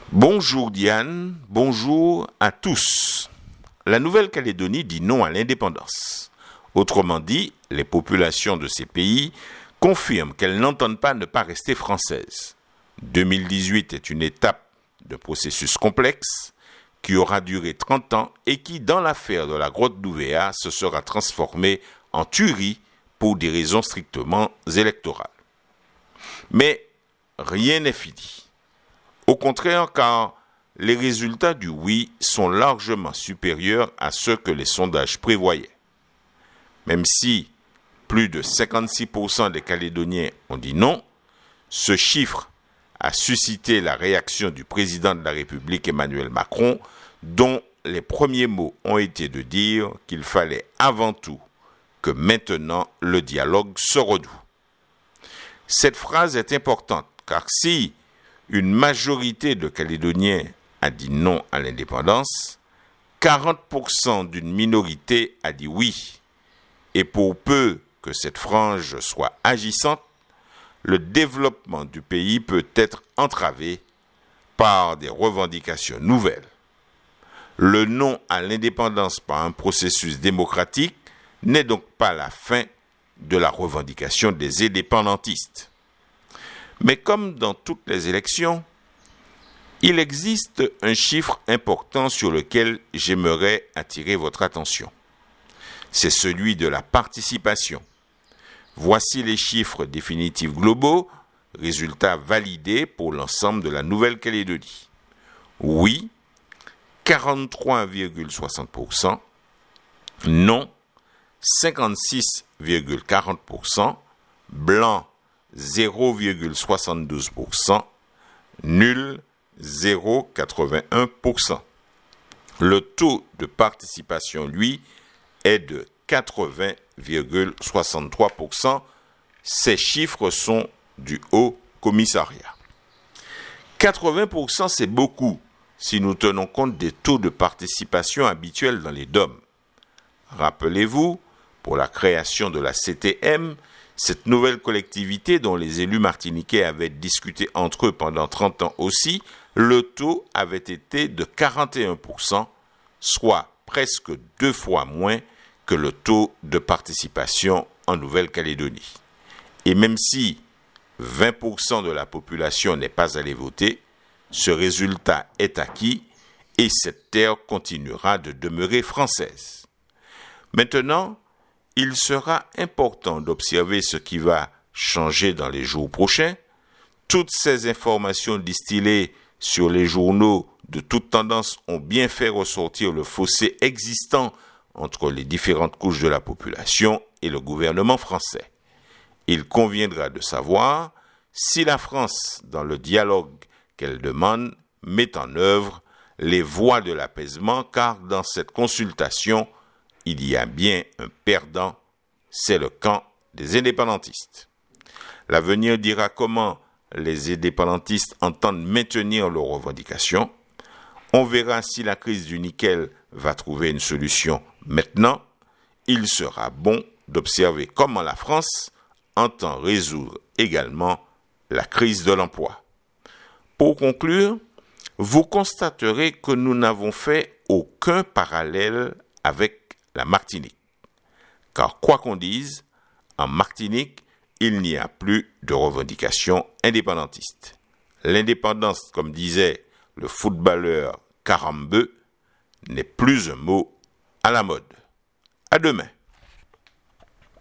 Bonjour Diane, bonjour à tous. La Nouvelle-Calédonie dit non à l'indépendance. Autrement dit, les populations de ces pays confirment qu'elles n'entendent pas ne pas rester françaises. 2018 est une étape d'un processus complexe qui aura duré 30 ans et qui, dans l'affaire de la grotte d'Ouvéa, se sera transformé en tuerie pour des raisons strictement électorales. Mais rien n'est fini. Au contraire, car les résultats du oui sont largement supérieurs à ceux que les sondages prévoyaient. Même si plus de 56% des Calédoniens ont dit non, ce chiffre a suscité la réaction du président de la République Emmanuel Macron, dont les premiers mots ont été de dire qu'il fallait avant tout que maintenant le dialogue se renoue. Cette phrase est importante, car si une majorité de Calédoniens a dit non à l'indépendance, 40% d'une minorité a dit oui. Et pour peu que cette frange soit agissante, le développement du pays peut être entravé par des revendications nouvelles. Le non à l'indépendance par un processus démocratique n'est donc pas la fin de la revendication des indépendantistes. Mais comme dans toutes les élections, il existe un chiffre important sur lequel j'aimerais attirer votre attention. C'est celui de la participation. Voici les chiffres définitifs globaux, résultats validés pour l'ensemble de la Nouvelle-Calédonie. Oui, 43,60%, non, 56,40%, blanc, 0,72%, nul, 0,81%. Le taux de participation, lui, est de 80,63%. Ces chiffres sont du Haut Commissariat. 80%, c'est beaucoup si nous tenons compte des taux de participation habituels dans les DOM. Rappelez-vous, pour la création de la CTM, cette nouvelle collectivité dont les élus martiniquais avaient discuté entre eux pendant 30 ans aussi, le taux avait été de 41%, soit presque 2 fois moins que le taux de participation en Nouvelle-Calédonie. Et même si 20% de la population n'est pas allée voter, ce résultat est acquis et cette terre continuera de demeurer française. Maintenant, il sera important d'observer ce qui va changer dans les jours prochains. Toutes ces informations distillées sur les journaux de toute tendance ont bien fait ressortir le fossé existant entre les différentes couches de la population et le gouvernement français. Il conviendra de savoir si la France, dans le dialogue qu'elle demande, met en œuvre les voies de l'apaisement, car dans cette consultation, il y a bien un perdant, c'est le camp des indépendantistes. L'avenir dira comment les indépendantistes entendent maintenir leurs revendications. On verra si la crise du nickel va trouver une solution maintenant. Il sera bon d'observer comment la France entend résoudre également la crise de l'emploi. Pour conclure, vous constaterez que nous n'avons fait aucun parallèle avec la Martinique. Car quoi qu'on dise, en Martinique, il n'y a plus de revendication indépendantiste. L'indépendance, comme disait le footballeur Karambeu, n'est plus un mot à la mode. À demain.